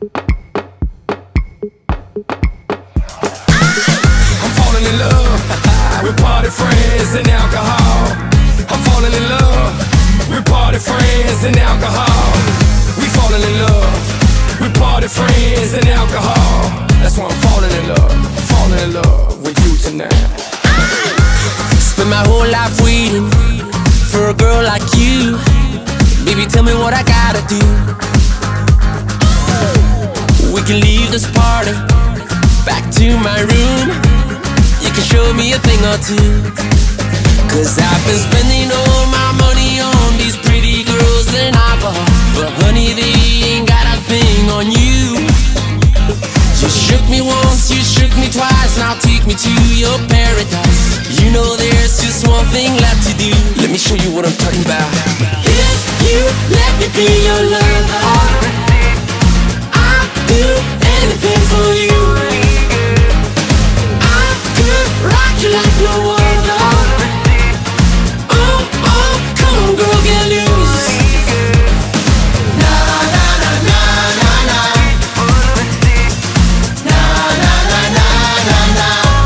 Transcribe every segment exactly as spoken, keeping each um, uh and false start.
I'm falling in love with party friends and alcohol. I'm falling in love with party friends and alcohol. We falling in love with party friends and alcohol. That's why I'm falling in love, falling in love with you tonight. Spent my whole life waiting for a girl like you. Baby, tell me what I gotta do. We can leave this party back to my room. You can show me a thing or two. Cause I've been spending all my money on these pretty girls and alcohol, but honey, they ain't got a thing on you. You shook me once, you shook me twice, now take me to your paradise. You know there's just one thing left to do. Let me show you what I'm talking about. If you let me be your lover, I'll do anything for you. I could rock you like no other. Oh, oh, come on girl, get loose. Na na na na na na. Na na na na na na.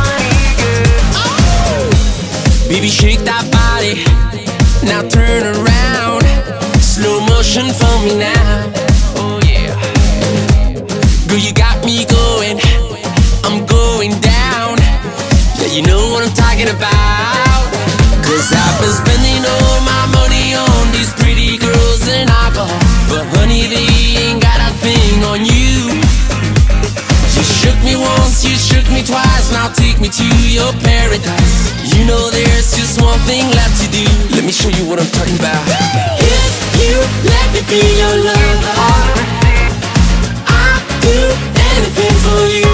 Baby, shake that body, now turn around. Slow motion for me now. Oh yeah. Girl, you got me going, I'm going down. Yeah, you know what I'm talking about. Cause I've been spending all my money on these pretty girls and alcohol, but honey, they ain't got a thing on you. You shook me once, you shook me twice, now take me to your paradise. You know there's just one thing left to do. Let me show you what I'm talking about. If you let me be your lover, I'll do anything for you.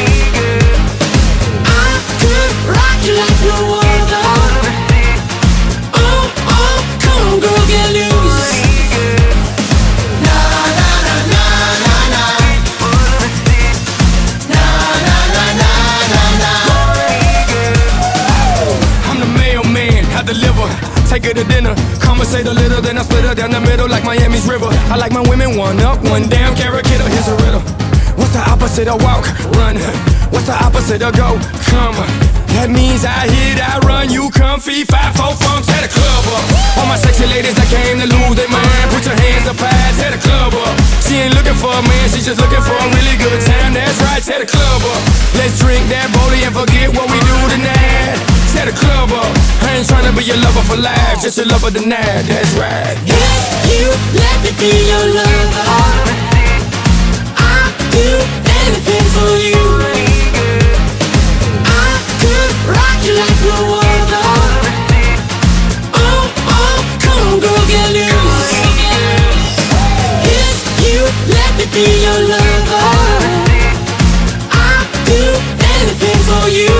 I could rock you like no other. Oh, oh, come on girl, get loose. Na na na na na na. Na na na na na na. I'm the mailman, I deliver. Take her to dinner, conversate a little, then I split her down the middle like Miami's river. I like my women one up, one down, carrot kidder. Here's a riddle. What's the opposite of walk? Run. What's the opposite of go? Come. That means I hit, I run, you comfy. Five, four funks, at the club up. All my sexy ladies that came to lose their mind, put your hands up high, at the club up. She ain't looking for a man, she's just looking for a really good time. That's right, at the club up. Let's drink that booty and forget what we do tonight. At the club up. I ain't tryna be your lover for life, just your lover tonight. That's right. If you let me be your lover, I'll do anything for you. I could rock you like no other. Oh, oh, come on girl, get loose. If you let me be your lover, I'll do anything for you.